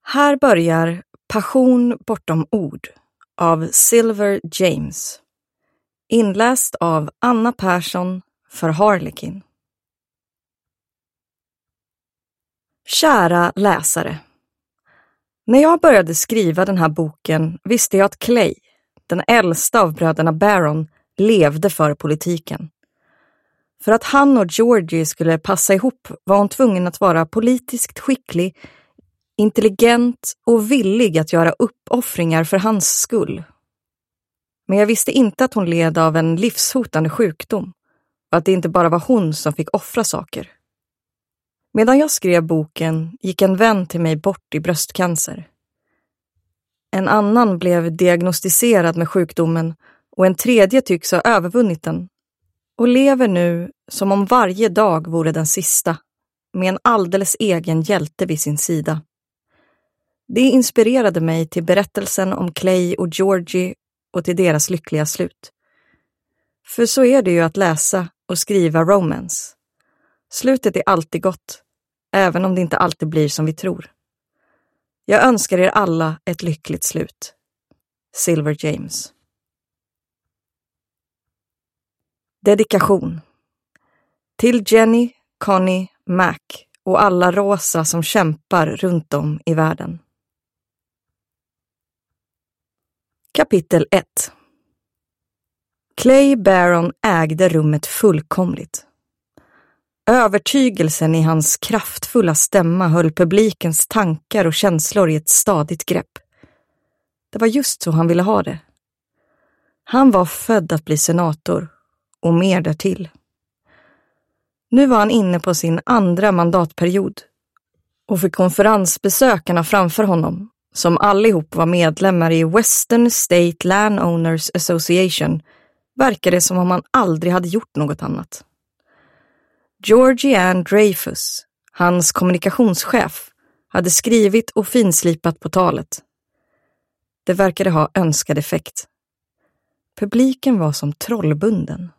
Här börjar Passion bortom ord av Silver James. Inläst av Anna Persson för Harlekin. Kära läsare. När jag började skriva den här boken visste jag att Clay, den äldsta av bröderna Barron, levde för politiken. För att han och Georgie skulle passa ihop var hon tvungen att vara politiskt skicklig, intelligent och villig att göra uppoffringar för hans skull. Men jag visste inte att hon led av en livshotande sjukdom och att det inte bara var hon som fick offra saker. Medan jag skrev boken gick en vän till mig bort i bröstcancer. En annan blev diagnostiserad med sjukdomen och en tredje tycks ha övervunnit den och lever nu som om varje dag vore den sista, med en alldeles egen hjälte vid sin sida. Det inspirerade mig till berättelsen om Clay och Georgie och till deras lyckliga slut. För så är det ju att läsa och skriva romance. Slutet är alltid gott, även om det inte alltid blir som vi tror. Jag önskar er alla ett lyckligt slut. Silver James. Dedikation. Till Jenny, Connie, Mac och alla rosa som kämpar runt om i världen. Kapitel 1. Clay Barron ägde rummet fullkomligt. Övertygelsen i hans kraftfulla stämma höll publikens tankar och känslor i ett stadigt grepp. Det var just så han ville ha det. Han var född att bli senator och mer därtill. Nu var han inne på sin andra mandatperiod och för konferensbesökarna framför honom, som allihop var medlemmar i Western State Landowners Association, verkade det som om han aldrig hade gjort något annat. Georgie Ann Dreyfus, hans kommunikationschef, hade skrivit och finslipat på talet. Det verkade ha önskad effekt. Publiken var som trollbunden.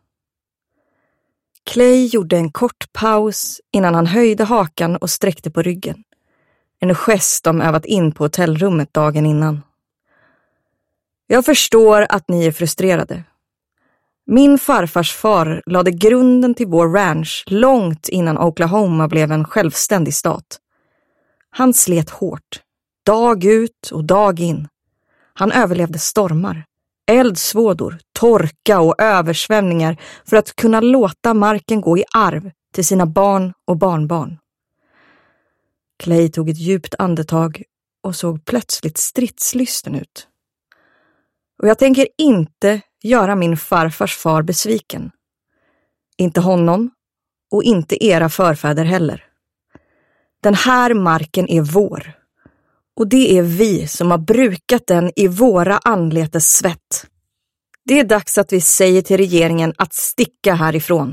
Clay gjorde en kort paus innan han höjde hakan och sträckte på ryggen. En gest de övat in på hotellrummet dagen innan. Jag förstår att ni är frustrerade. Min farfars far lade grunden till vår ranch långt innan Oklahoma blev en självständig stat. Han slet hårt, dag ut och dag in. Han överlevde stormar, eldsvådor, torka och översvämningar för att kunna låta marken gå i arv till sina barn och barnbarn. Clay tog ett djupt andetag och såg plötsligt stridslysten ut. Och jag tänker inte göra min farfars far besviken. Inte honom och inte era förfäder heller. Den här marken är vår. Och det är vi som har brukat den i våra anletes svett. Det är dags att vi säger till regeringen att sticka härifrån.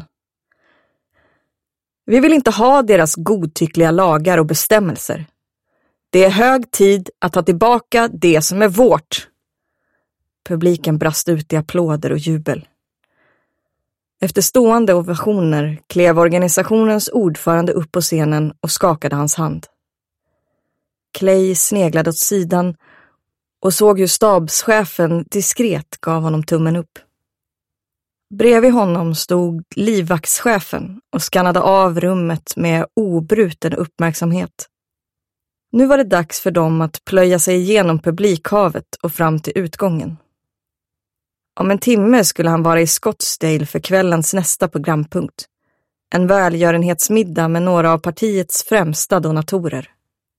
Vi vill inte ha deras godtyckliga lagar och bestämmelser. Det är hög tid att ta tillbaka det som är vårt. Publiken brast ut i applåder och jubel. Efter stående ovationer klev organisationens ordförande upp på scenen och skakade hans hand. Clay sneglade åt sidan och såg hur stabschefen diskret gav honom tummen upp. Bredvid honom stod livvaktschefen och skannade av rummet med obruten uppmärksamhet. Nu var det dags för dem att plöja sig igenom publikhavet och fram till utgången. Om en timme skulle han vara i Scottsdale för kvällens nästa programpunkt. En välgörenhetsmiddag med några av partiets främsta donatorer.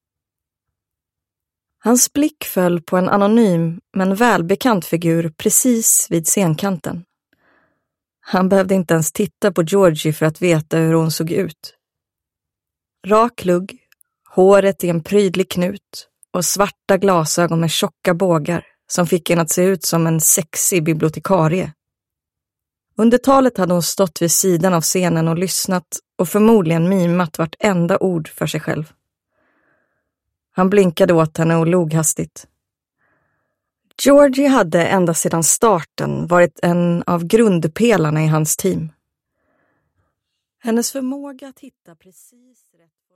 Hans blick föll på en anonym men välbekant figur precis vid scenkanten. Han behövde inte ens titta på Georgie för att veta hur hon såg ut. Rak lugg, håret i en prydlig knut och svarta glasögon med tjocka bågar som fick en att se ut som en sexig bibliotekarie. Under talet hade hon stått vid sidan av scenen och lyssnat och förmodligen mimat vartenda ord för sig själv. Han blinkade åt henne och log hastigt. Georgie hade ända sedan starten varit en av grundpelarna i hans team. Hennes förmåga att hitta precis rätt